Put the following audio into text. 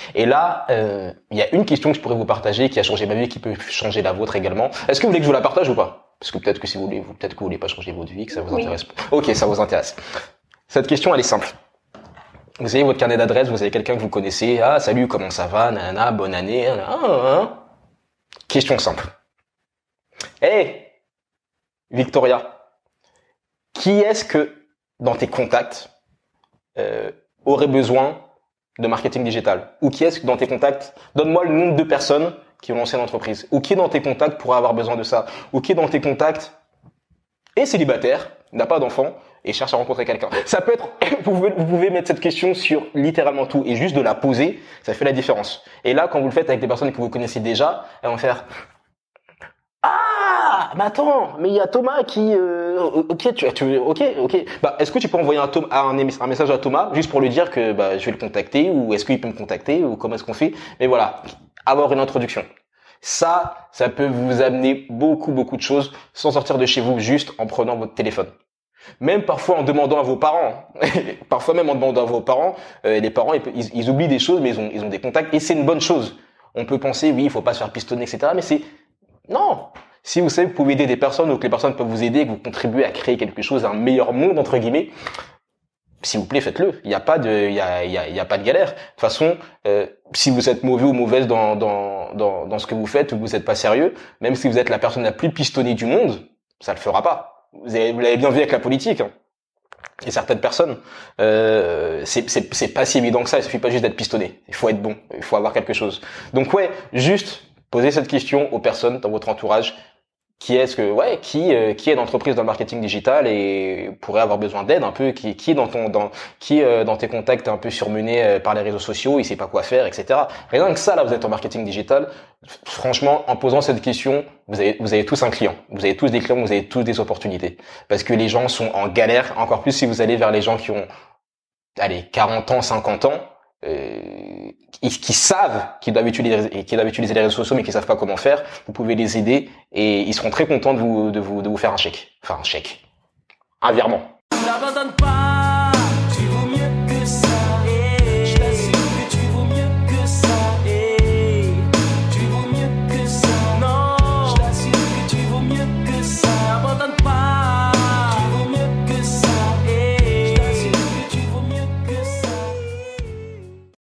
Et là, il y a une question que je pourrais vous partager qui a changé ma vie et qui peut changer la vôtre également. Est-ce que vous voulez que je vous la partage ou pas? Parce que peut-être que si vous voulez, peut-être que vous voulez pas changer votre vie, que ça vous intéresse pas. Ok, ça vous intéresse. Cette question, elle est simple. Vous avez votre carnet d'adresse, vous avez quelqu'un que vous connaissez. Ah, salut, comment ça va? Nanana, bonne année. Nanana. Question simple. Hey, Victoria, qui est-ce que dans tes contacts aurait besoin de marketing digital? Ou qui est-ce que dans tes contacts, donne-moi le nombre de personnes qui ont lancé une entreprise. Ou qui dans tes contacts pourrait avoir besoin de ça? Ou qui dans tes contacts est célibataire, n'a pas d'enfant et cherche à rencontrer quelqu'un? Ça peut être, vous pouvez mettre cette question sur littéralement tout et juste de la poser, ça fait la différence. Et là, quand vous le faites avec des personnes que vous connaissez déjà, elles vont faire ah, mais attends, mais il y a Thomas qui, ok. Bah, est-ce que tu peux envoyer un message à Thomas juste pour lui dire que bah je vais le contacter ou est-ce qu'il peut me contacter ou comment est-ce qu'on fait? Mais voilà, avoir une introduction. Ça peut vous amener beaucoup de choses sans sortir de chez vous, juste en prenant votre téléphone. Même parfois en demandant à vos parents. Parfois même en demandant à vos parents, les parents ils oublient des choses, mais ils ont des contacts et c'est une bonne chose. On peut penser oui, il faut pas se faire pistonner, etc. Mais c'est non. Si vous savez que vous pouvez aider des personnes ou que les personnes peuvent vous aider, que vous contribuez à créer quelque chose, un meilleur monde entre guillemets, s'il vous plaît, faites-le. Il y a pas de galère. De toute façon, si vous êtes mauvais ou mauvaise dans ce que vous faites ou que vous n'êtes pas sérieux, même si vous êtes la personne la plus pistonnée du monde, ça le fera pas. Vous l'avez bien vu avec la politique. Hein. Et certaines personnes, c'est pas si évident que ça. Il suffit pas juste d'être pistonné. Il faut être bon. Il faut avoir quelque chose. Donc ouais, juste posez cette question aux personnes dans votre entourage. Qui est d'entreprise dans le marketing digital et pourrait avoir besoin d'aide un peu, qui est dans tes contacts un peu surmené par les réseaux sociaux, il sait pas quoi faire, etc. Rien que ça, là, vous êtes en marketing digital. Franchement, en posant cette question, vous avez tous un client. Vous avez tous des clients, vous avez tous des opportunités. Parce que les gens sont en galère, encore plus si vous allez vers les gens qui ont, 40 ans, 50 ans, qui savent qu'ils doivent utiliser les réseaux sociaux mais qui savent pas comment faire, vous pouvez les aider et ils seront très contents de vous faire un chèque. Enfin un chèque. Un virement. N'abandonne pas.